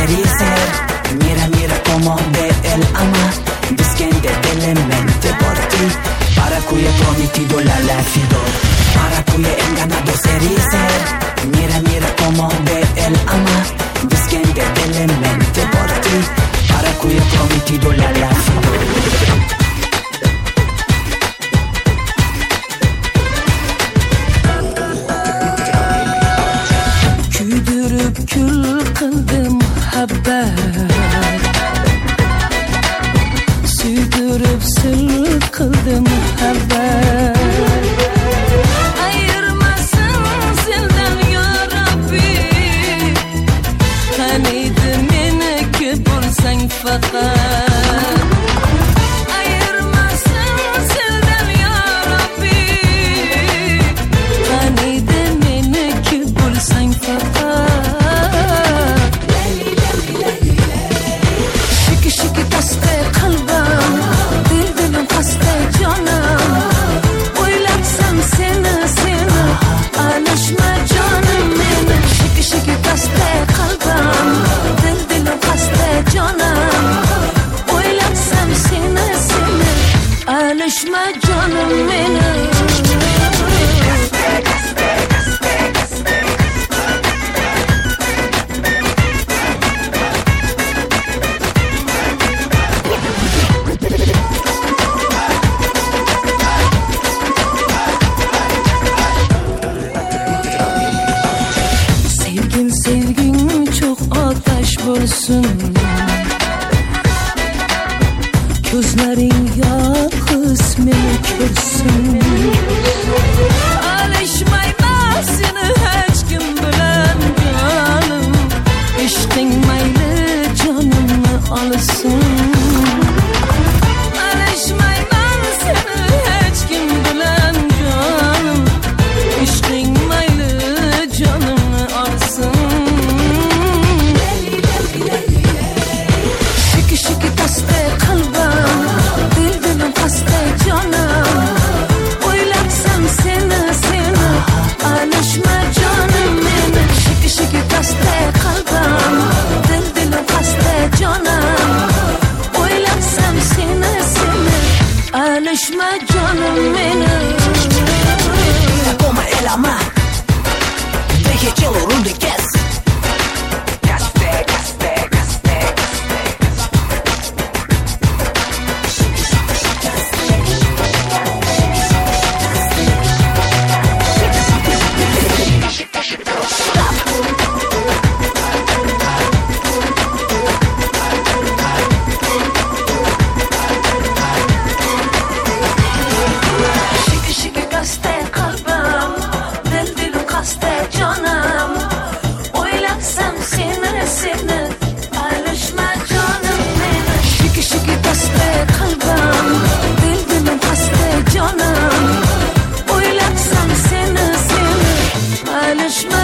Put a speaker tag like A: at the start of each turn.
A: serie ser. Mira como ve el ama, disquende delemente por ti. Para cuya prometido la lacido, para cuya enganado serie ser. Mira como ve el ama, disquende delemente por ti. Para cuya prometido la lacido.
B: Kül kıldım haber, süydürüp sır kıldım haber. Ayırmasın senden ya Rabbi, haniydi meni ki bulsan fakat. Ayırmasın senden ya Rabbi, haniydi meni ki bulsan fakat. Alışma canım benim. Sevgin çok ateş bulsun, gözlerin ya kısmını körsün. Alışmayma seni hiç kim bilen canım, İşten maylı canımı alsın. Alışmayma seni hiç kim bilen canım, İşten maylı canımı alsın. Şiki taste kalbim, dildilim kaste canım. Oylaksam seni alışma canım benim. Şiki taste kalbim, dildilim kaste canım. Oylaksam seni alışma canım benim.
A: Como el ama, deje que lo rudiques.
B: Alışma